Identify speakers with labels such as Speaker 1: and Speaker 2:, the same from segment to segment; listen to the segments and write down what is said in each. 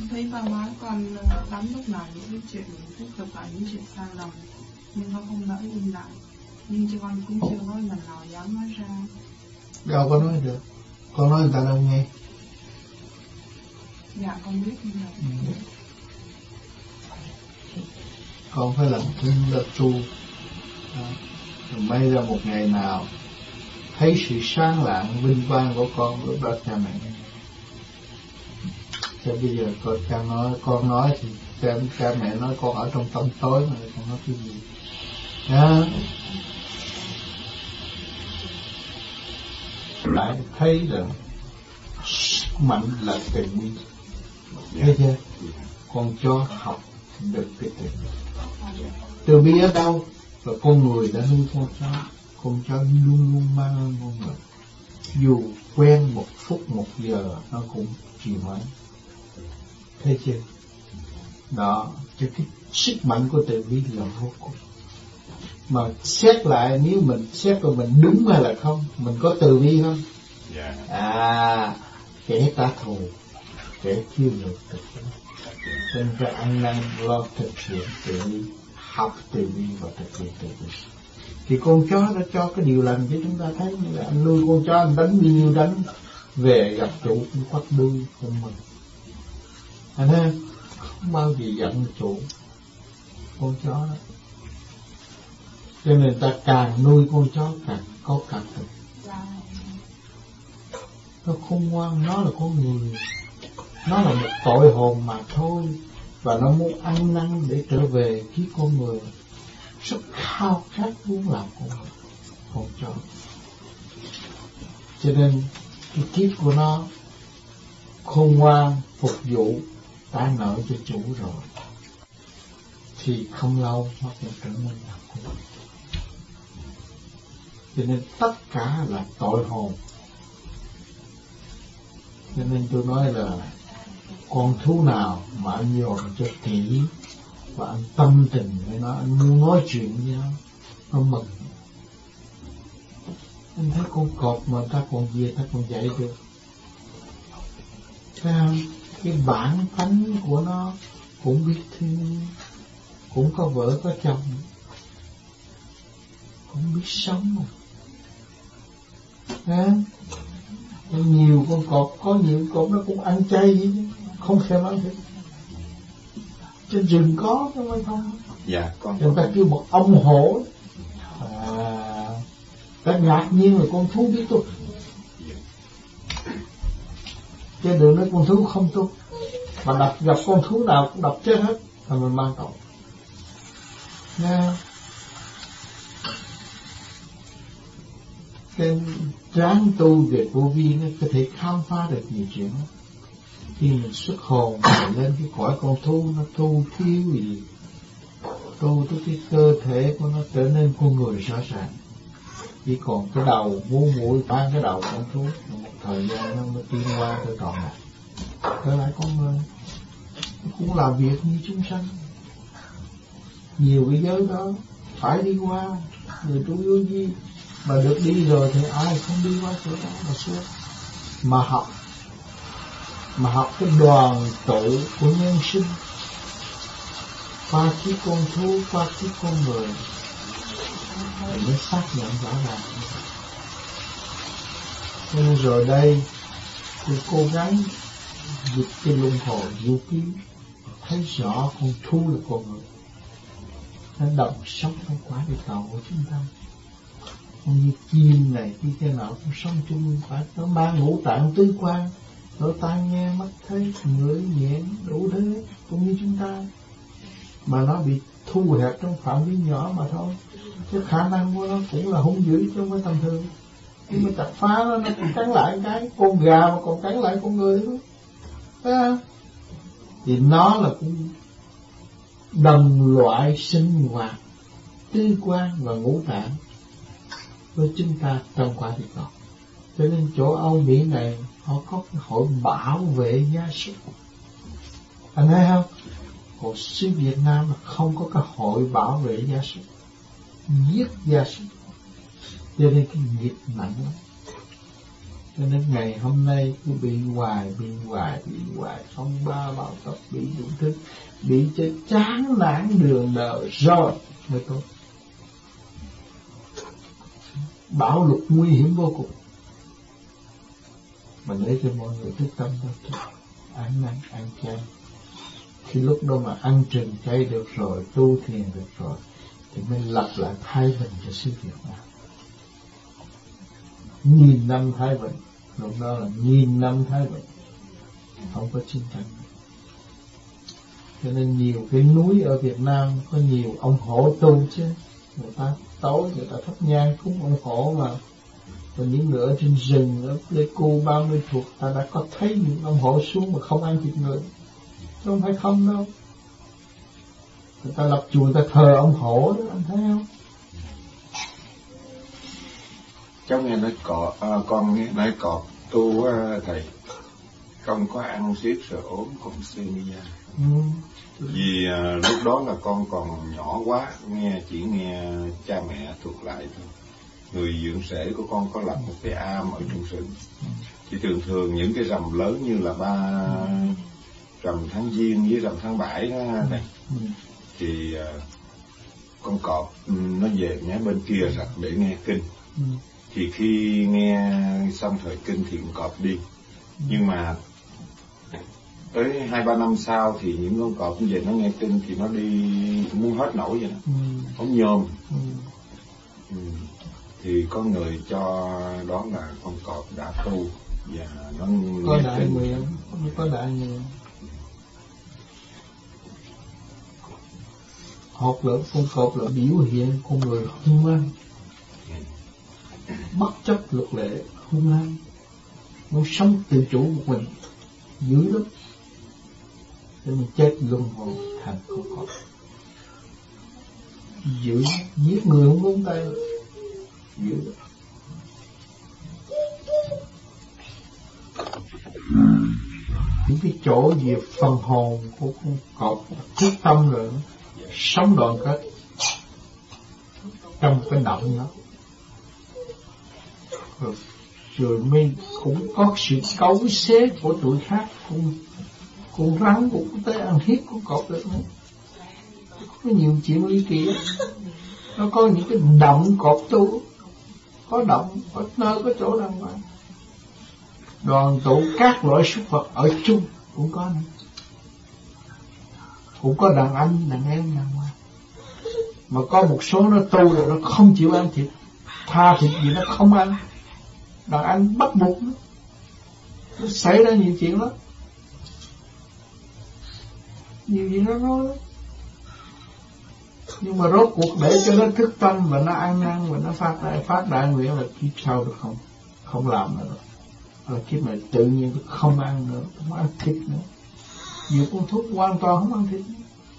Speaker 1: thấy ba má con lắm lúc nào những cái chuyện tiếp tục lại những chuyện sai lầm, nhưng con không nỡ im lại, nhưng cho con cũng chưa có lần nào dám nói ra.
Speaker 2: Đâu có nói được, con nói người ta đâu nghe.
Speaker 1: Dạ con biết như vậy.
Speaker 2: Con phải làm thương lập tu, may ra một ngày nào thấy sự sáng lạng vinh quang của con, lúc đó cha mẹ. Chứ bây giờ con nói thì cha mẹ nói con ở trong tăm tối mà con nói cái gì? Lại thấy là mạnh là từ bi, thấy chưa? Con chó học được cái từ bi ở đâu? Và con người đã nuôi con chó luôn luôn mang ơn con người. Dù quen một phút một giờ nó cũng chịu mến. Thấy chưa? Đó, cho cái sức mạnh của từ bi là vô cùng. Mà xét lại, nếu mình xét rồi mình đúng hay là không, mình có từ bi không? Kẻ trả thù, kẻ chiêu ngược thực. Nên phải ăn năn lo thực hiện từ bi, học từ bi và thực hiện từ bi. Thì con chó nó cho cái điều lành cho chúng ta thấy. Như là anh nuôi con chó, anh đánh bao nhiêu đánh, về gặp chủ cũng quắt đuôi không mừng. Anh thấy không bao giờ giận chủ con chó đó. Cho nên ta càng nuôi con chó càng có cảm tình. Nó không ngoan, nó là con người, nó là một tội hồn mà thôi, và nó muốn ăn năn để trở về với con người, rất khao khát muốn làm con chó. Cho nên cái kiếp của nó khôn ngoan phục vụ ta nợ cho chủ rồi, thì không lâu nó cũng trở nên là con. Cho nên tất cả là tội hồn. Cho nên tôi nói là con thú nào mà anh nhồi cho kỹ và anh tâm tình với nó, anh muốn nói chuyện với nó mừng. Anh thấy con cọp mà ta còn về, ta còn dạy được. Thấy không? Cái bản tánh của nó cũng biết thương, cũng có vợ có chồng, cũng biết sống mà. Nhiều con cọp, có nhiều cọp nó cũng ăn chay vậy chứ, không thèm ăn thịt. Trên rừng có chứ không không.
Speaker 3: Dạ,
Speaker 2: người ta kêu một ông hổ. Ta ngạc nhiên là con thú biết tu. Chứ đừng nói con thú không tu. Mà gặp con thú nào cũng đập chết hết, là mình mang tội. Nghe. Cái ráng tu về vô vi nó có thể khám phá được nhiều chuyện. Khi mình xuất hồn lên cái cõi con thú, nó tu thiếu gì, tu tới cái cơ thể của nó trở nên con người rõ ràng. Chỉ còn cái đầu muốn mũi phá cái đầu con thú, một thời gian nó mới tiến qua tới trọn này. Trở lại con người, nó cũng làm việc như chúng sanh. Nhiều cái giới đó phải đi qua, người tu vô vi. Mà được đi rồi thì ai không đi qua chỗ đó mà suốt. Mà học cái đoàn tụ của nhân sinh, qua chiếc con thú, qua chiếc con người, thì mới xác nhận rõ ràng. Nhưng rồi đây tôi cố gắng vượt cái luân hồi vô ký, thấy rõ con thú là con người, nó động sống trong quả địa cầu của chúng ta. Không như chim này khi thế nào cũng sống chung phải, nó mang ngũ tạng tứ quan, lỗ tai nghe mắt thấy ngửi nhẽn đủ thứ cũng như chúng ta, mà nó bị thu hẹp trong phạm vi nhỏ mà thôi. Cái khả năng của nó cũng là hung dữ chứ không phải tầm thường. Nhưng mà chặt phá nó cũng cắn lại cái con gà mà còn cắn lại con người nữa. Thấy không? Thì nó là cũng đồng loại sinh hoạt tứ quan và ngũ tạng với chúng ta trong quả địa cầu. Cho nên chỗ Âu Mỹ này họ có cái hội bảo vệ gia súc. Anh thấy không? Còn xứ Việt Nam là không có cái hội bảo vệ gia súc, giết gia súc. Cho nên cái nghiệp nặng lắm. Cho nên ngày hôm nay cứ bị hoài, phong ba bão táp, bị đủ thứ, bị cho chán nản đường đời rồi mới tốt. Bão lụt nguy hiểm vô cùng. Mà để cho mọi người thức tâm đó, ăn năn ăn chay. Khi lúc đó mà ăn trừng chay được rồi, tu thiền được rồi, thì mới lập lại thái bình cho xứ Việt Nam. 1000 năm thái bình, lúc đó là 1000 năm thái bình, không có chiến tranh. Cho nên nhiều cái núi ở Việt Nam có nhiều ông hổ tu chứ. Người ta tối người ta thắp nhang cúng ông hổ mà. Còn những người ở trên rừng, ở Pleiku 30 thuộc, ta đã có thấy những ông hổ xuống mà không ăn thịt người. Chứ không phải không đâu. Người ta lập chùa, người ta thờ ông hổ đó, anh thấy không?
Speaker 3: Cháu nghe nói con nghe nói cọp tu thầy không có ăn xiết rồi ốm con sinh ra. Vì lúc đó là con còn nhỏ quá, chỉ nghe cha mẹ thuật lại thôi. Người dưỡng rể của con có lập một cái am ở trong rừng. Thì thường những cái rằm lớn như là rằm tháng Giêng với rằm tháng 7 đó này, thì con cọp nó về nhé bên kia rặt để nghe kinh. Thì khi nghe xong thời kinh thì con cọp đi. Nhưng mà tới 2-3 năm sau thì những con cọp về nó nghe kinh thì nó đi muốn hết nổi vậy đó. Ống nhôm. Thì có người cho đó là con cọp đã tu và nó
Speaker 2: có đại nguyện, có đại nguyện. Hoặc là con cọp là biểu hiện con người hung hăng, bất chấp luật lệ, hung hăng, muốn sống tự chủ một mình, dữ lắm, để mình chết luân hồi thành con cọp. Dữ, giết người không ngón tay, dữ lắm. Những cái chỗ về phần hồn của con cọp thiết tâm rồi, sống đoàn kết trong cái động đó, rồi mới cũng có sự cấu xé của tụi khác. Con rắn cũng có tới ăn hiếp con cọp được nữa. Có nhiều chuyện ly kỳ. Nó có những cái động cọp tu, có động, có nơi, có chỗ đàng hoàng. Đoàn tụ các loại súc vật ở chung cũng có nữa. Cũng có đàn anh, đàn em đàng hoàng. Mà có một số nó tu rồi nó không chịu ăn thịt, tha thịt gì nó không ăn. Đàn anh bắt buộc nó xảy ra nhiều chuyện lắm. Nhiều gì nó nói đó. Nhưng mà rốt cuộc để cho nó thức tâm và nó ăn năn và nó phát đại nguyện là kiếp sau được không? Không làm nữa. Là kiếp này tự nhiên không ăn nữa, không ăn thịt nữa. Nhiều con thuốc hoàn toàn không ăn thịt nữa.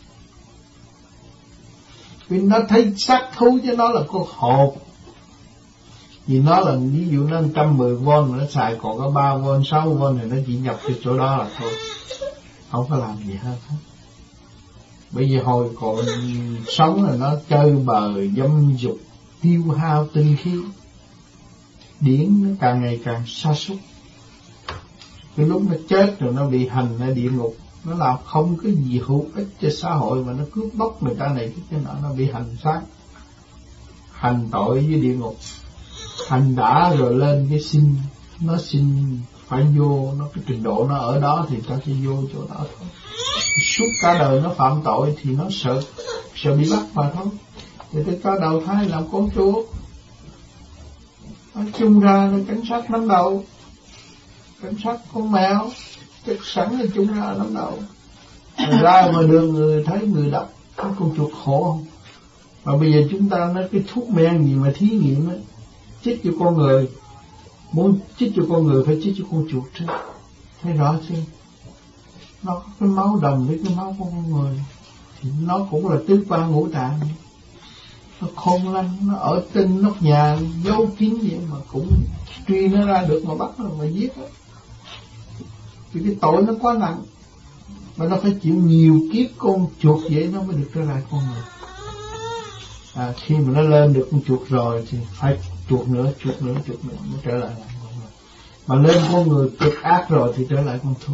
Speaker 2: Vì nó thấy sát thú chứ nó là con hột. Vì nó là ví dụ nó 110V mà nó xài còn có 3V, 6V thì nó chỉ nhập cái chỗ đó là thôi. Không có làm gì hết. Bây giờ hồi còn sống là nó chơi bời, dâm dục, tiêu hao tinh khí. Điển nó càng ngày càng sa sút. Cái lúc nó chết rồi nó bị hành ở địa ngục. Nó làm không có gì hữu ích cho xã hội mà nó cướp bóc người ta này cái nọ, nó bị hành xác. Hành tội với địa ngục. Hành đã rồi lên cái xin, nó xin phải vô, nó cái trình độ nó ở đó thì ta sẽ vô chỗ đó thôi. Suốt cả đời nó phạm tội thì nó sợ bị bắt mà thôi. Thì tới có đầu thai làm con chúa. Nói chung ra là cảnh sát nắm đầu. Cảnh sát con mèo, chắc sẵn là chung ra nắm đầu. Ra mà đường người thấy người đập, có con chuột khổ không? Mà bây giờ chúng ta nói cái thuốc men gì mà thí nghiệm ấy, chích cho con người, muốn chích cho con người phải chích cho con chuột chứ. Thấy rõ chưa? Nó có cái máu đồng với cái máu của con người, thì nó cũng là tứ quan ngũ tạng. Nó khôn lanh, nó ở tinh nóc nhà giấu kín vậy mà cũng truy nó ra được mà bắt nó mà giết đó. Vì cái tội nó quá nặng, mà nó phải chịu nhiều kiếp con chuột vậy nó mới được trở lại con người. Khi mà nó lên được con chuột rồi thì phải chuột nữa mới trở lại con người. Mà lên con người cực ác rồi thì trở lại con thú.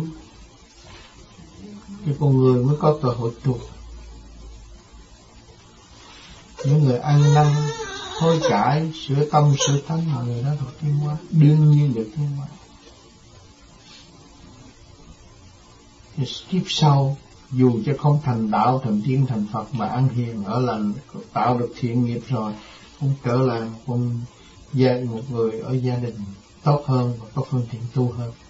Speaker 2: Thì con người mới có cơ hội tu. Những người ăn năn, hối cải, sửa tâm, sửa tánh, mọi người đó thuộc tiến hóa, đương nhiên được tiến hóa. Thì kiếp sau, dù cho không thành đạo, thành tiên, thành Phật mà ăn hiền ở lành, tạo được thiện nghiệp rồi, cũng trở lại một người ở gia đình tốt hơn và có phương tiện tu hơn.